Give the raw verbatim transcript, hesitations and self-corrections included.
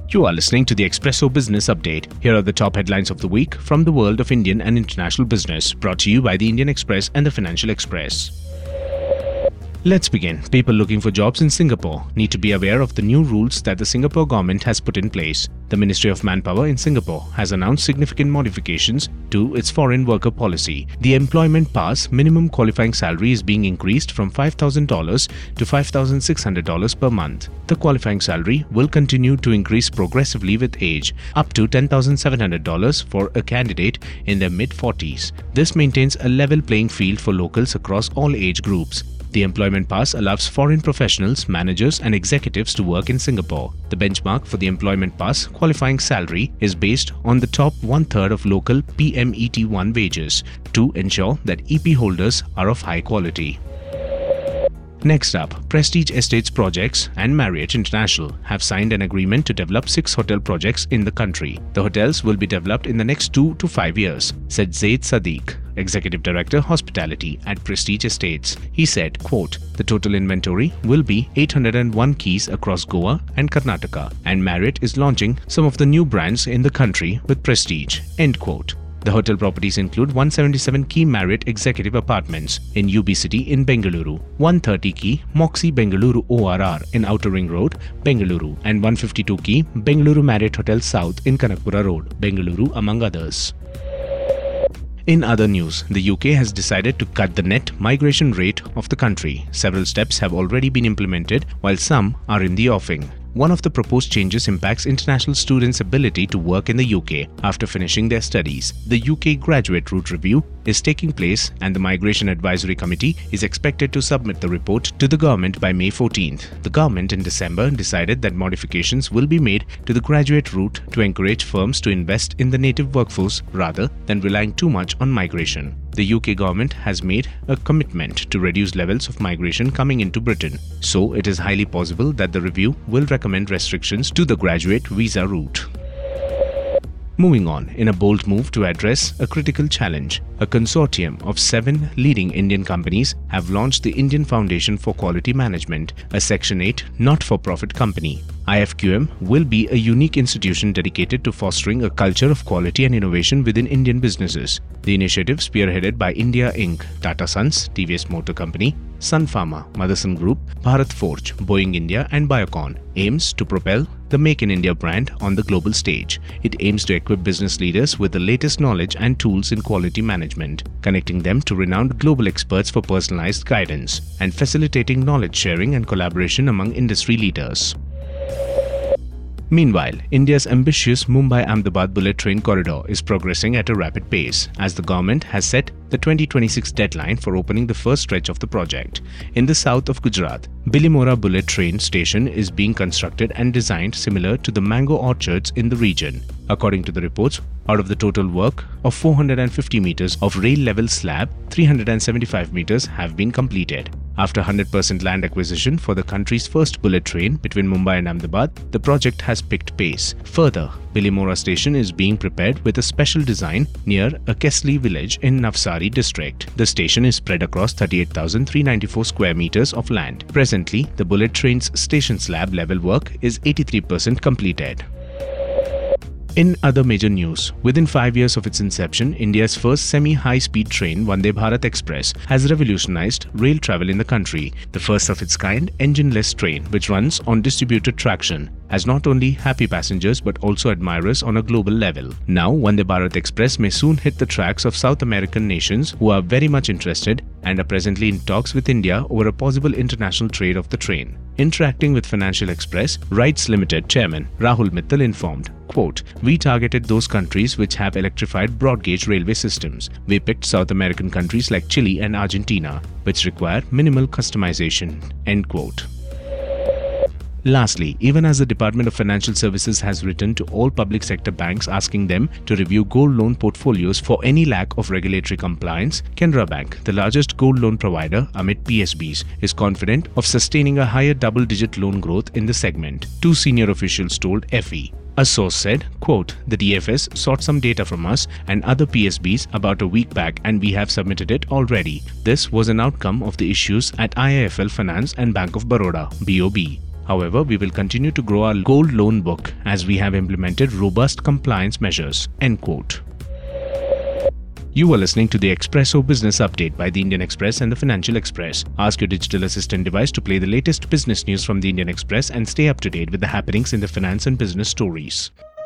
You are listening to the Expresso Business Update. Here are the top headlines of the week from the world of Indian and international business, brought to you by the Indian Express and the Financial Express. Let's begin. People looking for jobs in Singapore need to be aware of the new rules that the Singapore government has put in place. The Ministry of Manpower in Singapore has announced significant modifications to its foreign worker policy. The Employment Pass minimum qualifying salary is being increased from five thousand dollars to five thousand six hundred dollars per month. The qualifying salary will continue to increase progressively with age, up to ten thousand seven hundred dollars for a candidate in their mid-forties. This maintains a level playing field for locals across all age groups. The Employment Pass allows foreign professionals, managers and executives to work in Singapore. The benchmark for the Employment Pass qualifying salary is based on the top one-third of local P M E T one wages to ensure that E P holders are of high quality. Next up, Prestige Estates Projects and Marriott International have signed an agreement to develop six hotel projects in the country. The hotels will be developed in the next two to five years, said Zaid Sadiq, Executive Director Hospitality at Prestige Estates. He said, quote, "The total inventory will be eight hundred one keys across Goa and Karnataka, and Marriott is launching some of the new brands in the country with Prestige." End quote. The hotel properties include one hundred seventy-seven key Marriott Executive Apartments in U B City in Bengaluru, one hundred thirty key Moxy Bengaluru O R R in Outer Ring Road, Bengaluru, and one hundred fifty-two key Bengaluru Marriott Hotel South in Kanakpura Road, Bengaluru, among others. In other news, the U K has decided to cut the net migration rate of the country. Several steps have already been implemented, while some are in the offing. One of the proposed changes impacts international students' ability to work in the U K after finishing their studies. The U K Graduate Route Review is taking place and the Migration Advisory Committee is expected to submit the report to the government by May fourteenth. The government in December decided that modifications will be made to the graduate route to encourage firms to invest in the native workforce rather than relying too much on migration. The U K government has made a commitment to reduce levels of migration coming into Britain, so it is highly possible that the review will recommend restrictions to the graduate visa route. Moving on, in a bold move to address a critical challenge, a consortium of seven leading Indian companies have launched the Indian Foundation for Quality Management, a Section eight not-for-profit company. I F Q M will be a unique institution dedicated to fostering a culture of quality and innovation within Indian businesses. The initiative, spearheaded by India Incorporated, Tata Sons, T V S Motor Company, Sun Pharma, Motherson Group, Bharat Forge, Boeing India and Biocon, aims to propel the Make in India brand on the global stage. It aims to equip business leaders with the latest knowledge and tools in quality management, connecting them to renowned global experts for personalized guidance, and facilitating knowledge sharing and collaboration among industry leaders. Meanwhile, India's ambitious Mumbai-Ahmedabad bullet train corridor is progressing at a rapid pace as the government has set the twenty twenty-six deadline for opening the first stretch of the project. In the south of Gujarat, Bilimora bullet train station is being constructed and designed similar to the mango orchards in the region. According to the reports, out of the total work of four hundred fifty meters of rail-level slab, three hundred seventy-five meters have been completed. After one hundred percent land acquisition for the country's first bullet train between Mumbai and Ahmedabad, the project has picked pace. Further, Bilimora station is being prepared with a special design near a Kesli village in Navsari district. The station is spread across thirty-eight thousand three hundred ninety-four square meters of land. Presently, the bullet train's station slab level work is eighty-three percent completed. In other major news, within five years of its inception, India's first semi-high-speed train, Vande Bharat Express, has revolutionized rail travel in the country. The first of its kind, engine-less train, which runs on distributed traction, has not only happy passengers but also admirers on a global level. Now, Vande Bharat Express may soon hit the tracks of South American nations who are very much interested and are presently in talks with India over a possible international trade of the train. Interacting with Financial Express, Rides Limited chairman Rahul Mittal informed, quote, "We targeted those countries which have electrified broad-gauge railway systems. We picked South American countries like Chile and Argentina, which require minimal customization." End quote. Lastly, even as the Department of Financial Services has written to all public sector banks asking them to review gold loan portfolios for any lack of regulatory compliance, Canara Bank, the largest gold loan provider amid P S Bs, is confident of sustaining a higher double-digit loan growth in the segment, two senior officials told F E. A source said, quote, "The D F S sought some data from us and other P S Bs about a week back and we have submitted it already. This was an outcome of the issues at I I F L Finance and Bank of Baroda, B O B. However, we will continue to grow our gold loan book as we have implemented robust compliance measures." End quote. You are listening to the Expresso Business Update by the Indian Express and the Financial Express. Ask your digital assistant device to play the latest business news from the Indian Express and stay up to date with the happenings in the finance and business stories.